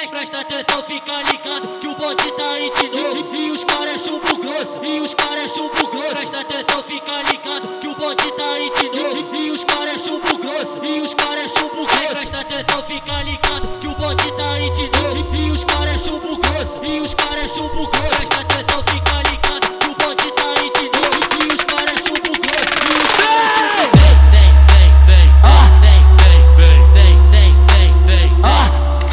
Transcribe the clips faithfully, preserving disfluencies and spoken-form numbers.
Presta atenção, fica ligado que o bonde tá aí de novo. E os caras é chumbo grosso, e os caras é chumbo grosso. Presta atenção, fica ligado que o bonde tá aí de novo. E os caras é chumbo grosso, e os caras é chumbo grosso. Presta atenção, fica ligado que o bonde tá aí de novo. E os caras é chumbo grosso, e os caras é chumbo grosso. Presta atenção, fica ligado que o bonde tá aí de novo. E os caras é chumbo grosso, e os caras é chumbo grosso. Vem, vem, vem, vem, vem, vem, vem, vem, vem, vem, vem.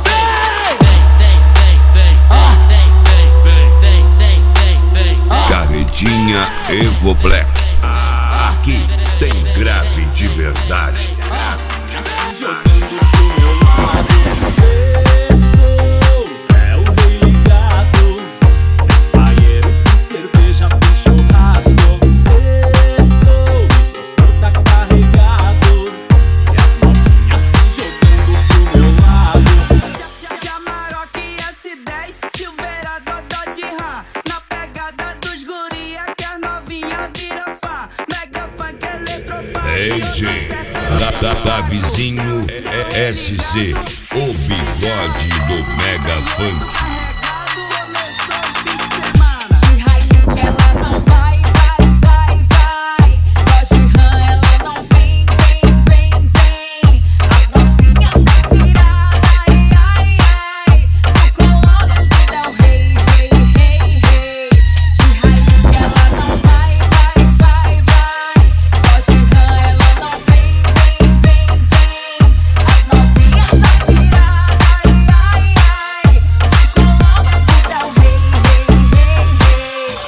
Carretinha Evo Black. Aqui tem grave de verdade. Jogando pro meu lado. Sextou, é o rei ligado. Banheiro tem cerveja, tem churrasco. Sextou, isopor tá carregado. E as novinhas se jogando pro meu lado. Jamarok S dez, Silveira Dodó de Rá. Na pegada dos guria que as novinha vira fã. Mega funk, eletrofunk. D J da, da, da vizinho S C, o bigode do Mega Funk. Começou o fim de semana. De Hilux ela não vai, vai, vai, vai. Dodge Ram ela não vem, vem, vem, vem. As novinhas tá pirada, ai, ai, ai. No colo do Del Rey, rei, rei, rei. De Hilux ela não vai, vai, vai, vai. Dodge Ram ela não vem, vem, vem, vem. As novinhas tá pirada, ai, ai, ai. No colo do Del Rey, rei, rei, rei.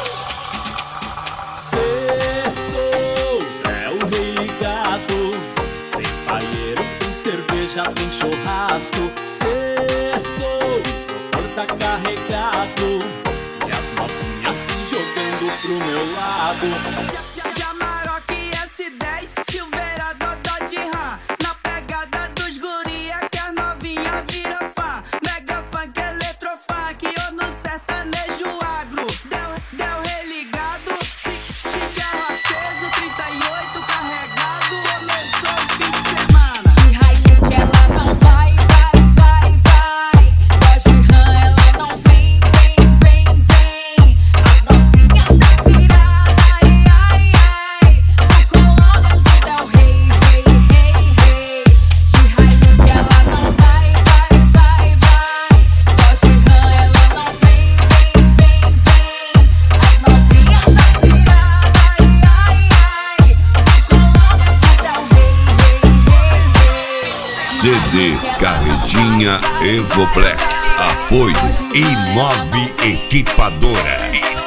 Sextou, é o rei ligado. Tem banheiro, tem cerveja, tem churrasco. Sextou, isopor tá carregado. E as novinhas se jogando pro meu lado. Jamarok S dez, Silveira Dodó de Rá. Na pegada dos guria que as novinha vira fã. Mega funk, eletrofunk, ou no sertanejo agro. Deu, deu religado, se, se carro aceso, trinta e oito carregado. Começou o fim de semana. De Hilux ela não vai, vai, vai, vai. Dodge Ram ela não vem, vem, vem, vem. As novinhas tá pirada, ai, ai, ai. No colo do Del Rey, rei, rei, rei. De Hilux ela não vai, vai, vai, vai. Dodge Ram ela não vem, vem, vem, vem. As novinhas tá pirada, ai, ai, ai. No colo do Del Rey, rei, rei, rei. C D Carretinha Evo Black. Apoio Inove Equipadora.